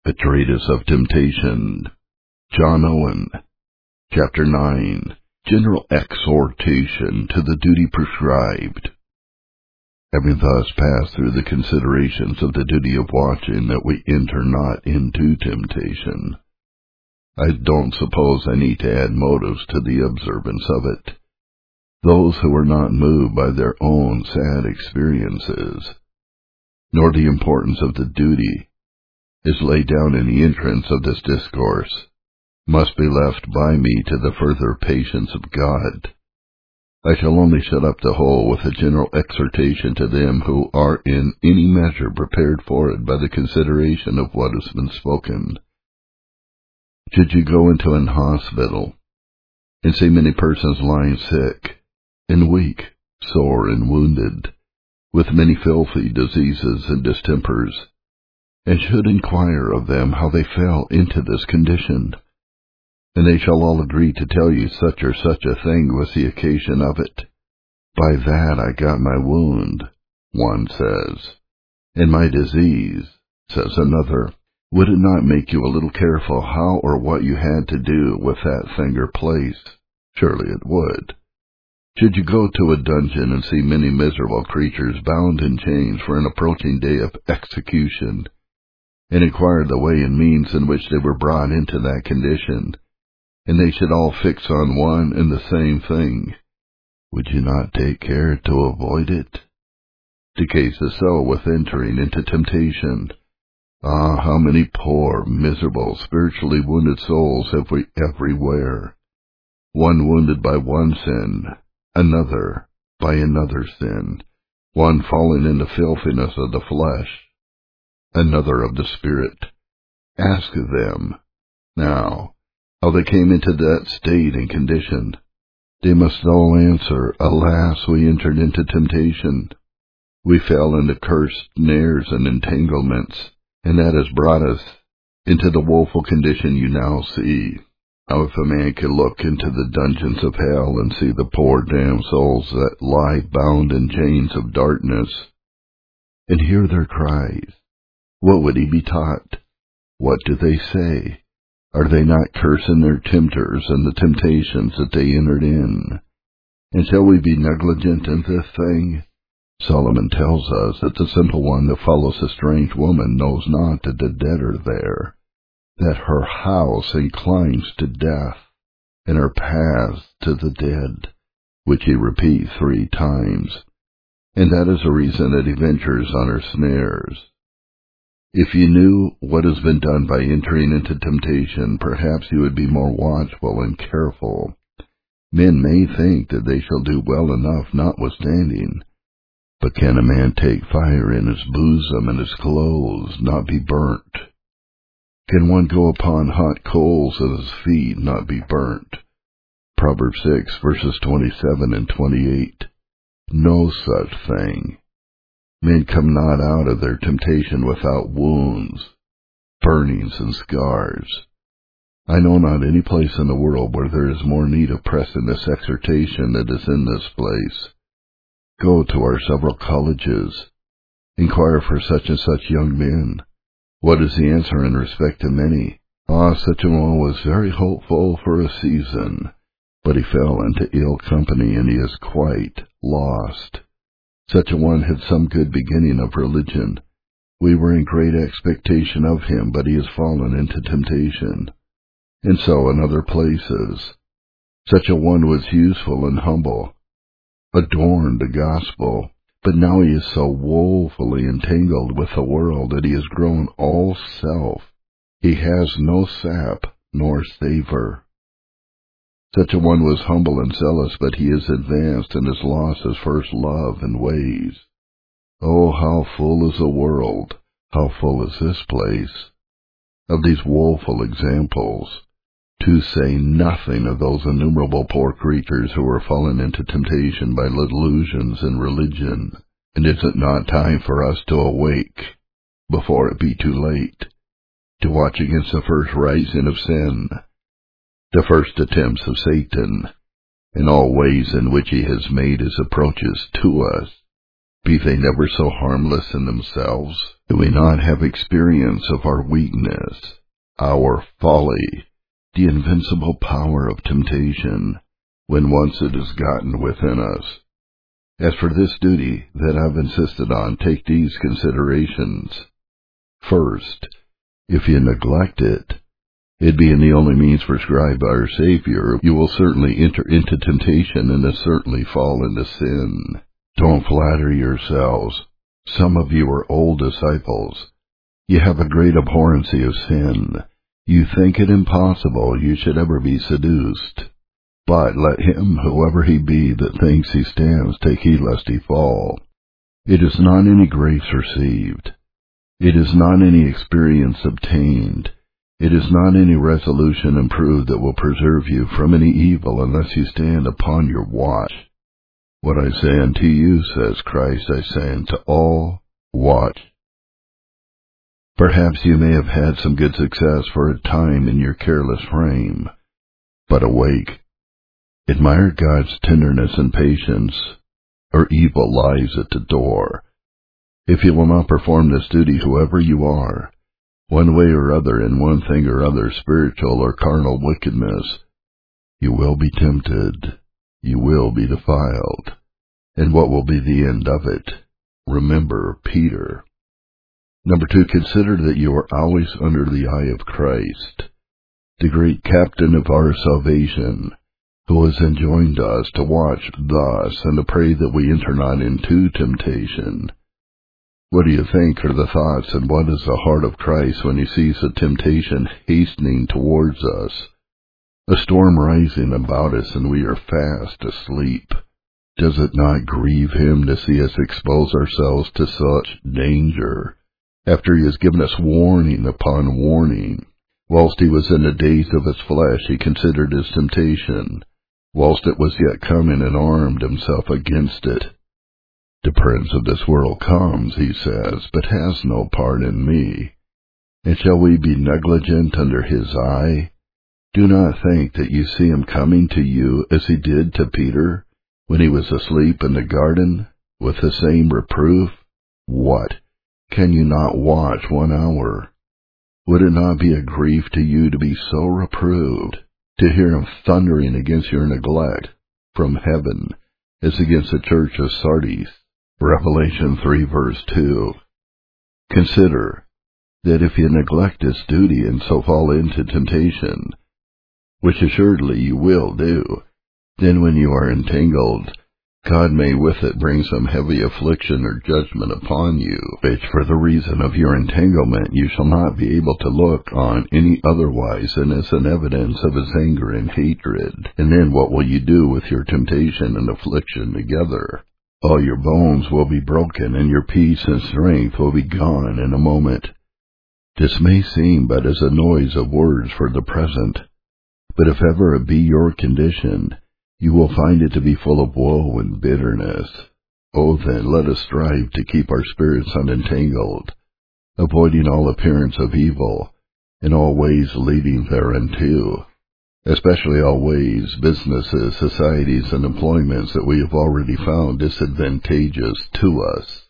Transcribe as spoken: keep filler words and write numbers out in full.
A Treatise of Temptation, John Owen, Chapter nine, General Exhortation to the Duty Prescribed. Having thus passed through the considerations of the duty of watching, that we enter not into temptation, I don't suppose I need to add motives to the observance of it. Those who are not moved by their own sad experiences, nor the importance of the duty, is laid down in the entrance of this discourse, must be left by me to the further patience of God. I shall only shut up the whole with a general exhortation to them who are in any measure prepared for it by the consideration of what has been spoken. Should you go into an hospital and see many persons lying sick and weak, sore and wounded, with many filthy diseases and distempers, and should inquire of them how they fell into this condition, and they shall all agree to tell you such or such a thing was the occasion of it. By that I got my wound, one says, and my disease, says another. Would it not make you a little careful how or what you had to do with that thing or place? Surely it would. Should you go to a dungeon and see many miserable creatures bound in chains for an approaching day of execution, and inquire the way and means in which they were brought into that condition, and they should all fix on one and the same thing, would you not take care to avoid it? The case is so with entering into temptation. Ah, how many poor, miserable, spiritually wounded souls have we everywhere, one wounded by one sin, another by another sin, one falling into filthiness of the flesh, another of the spirit. Ask them, now, how they came into that state and condition. They must all answer, alas, we entered into temptation. We fell into cursed snares and entanglements, and that has brought us into the woeful condition you now see. How if a man could look into the dungeons of hell and see the poor damned souls that lie bound in chains of darkness, and hear their cries, what would he be taught? What do they say? Are they not cursing their tempters and the temptations that they entered in? And shall we be negligent in this thing? Solomon tells us that the simple one that follows a strange woman knows not that the dead are there, that her house inclines to death, and her paths to the dead, which he repeats three times, and that is the reason that he ventures on her snares. If you knew what has been done by entering into temptation, perhaps you would be more watchful and careful. Men may think that they shall do well enough notwithstanding, but can a man take fire in his bosom and his clothes not be burnt? Can one go upon hot coals at his feet not be burnt? Proverbs six, verses twenty-seven and twenty-eight. No such thing. Men come not out of their temptation without wounds, burnings, and scars. I know not any place in the world where there is more need of pressing this exhortation than is in this place. Go to our several colleges. Inquire for such and such young men. What is the answer in respect to many? Ah, such a one was very hopeful for a season, but he fell into ill company, and he is quite lost. Such a one had some good beginning of religion. We were in great expectation of him, but he has fallen into temptation. And so in other places. Such a one was useful and humble, adorned the gospel, but now he is so woefully entangled with the world that he has grown all self. He has no sap nor savor. Such a one was humble and zealous, but he is advanced and has lost his first love and ways. Oh, how full is the world, how full is this place, of these woeful examples, to say nothing of those innumerable poor creatures who are fallen into temptation by illusions in religion. And is it not time for us to awake, before it be too late, to watch against the first rising of sin, the first attempts of Satan, in all ways in which he has made his approaches to us? Be they never so harmless in themselves? Do we not have experience of our weakness, our folly, the invincible power of temptation, when once it is gotten within us? As for this duty that I've insisted on, take these considerations. First, if you neglect it, it being the only means prescribed by our Savior, you will certainly enter into temptation and will certainly fall into sin. Don't flatter yourselves. Some of you are old disciples. You have a great abhorrency of sin. You think it impossible you should ever be seduced. But let him, whoever he be, that thinks he stands, take heed lest he fall. It is not any grace received. It is not any experience obtained. It is not any resolution improved that will preserve you from any evil unless you stand upon your watch. What I say unto you, says Christ, I say unto all, watch. Perhaps you may have had some good success for a time in your careless frame, but awake. Admire God's tenderness and patience, or evil lies at the door. If you will not perform this duty, whoever you are, one way or other, in one thing or other, spiritual or carnal wickedness, you will be tempted, you will be defiled. And what will be the end of it? Remember Peter. Number two, consider that you are always under the eye of Christ, the great captain of our salvation, who has enjoined us to watch thus and to pray that we enter not into temptation. What do you think are the thoughts and what is the heart of Christ when he sees a temptation hastening towards us, a storm rising about us, and we are fast asleep? Does it not grieve him to see us expose ourselves to such danger, after he has given us warning upon warning? Whilst he was in the days of his flesh, he considered his temptation, whilst it was yet coming, and armed himself against it. The prince of this world comes, he says, but has no part in me. And shall we be negligent under his eye? Do not think that you see him coming to you as he did to Peter, when he was asleep in the garden, with the same reproof. What? Can you not watch one hour? Would it not be a grief to you to be so reproved, to hear him thundering against your neglect from heaven, as against the church of Sardis? Revelation three, verse two. Consider that if you neglect this duty and so fall into temptation, which assuredly you will do, then when you are entangled, God may with it bring some heavy affliction or judgment upon you, which for the reason of your entanglement you shall not be able to look on any otherwise than as an evidence of his anger and hatred. And then what will you do with your temptation and affliction together? All your bones will be broken, and your peace and strength will be gone in a moment. This may seem but as a noise of words for the present, but if ever it be your condition, you will find it to be full of woe and bitterness. Oh, then, let us strive to keep our spirits unentangled, avoiding all appearance of evil, in all ways leading thereunto, especially all ways, businesses, societies, and employments that we have already found disadvantageous to us.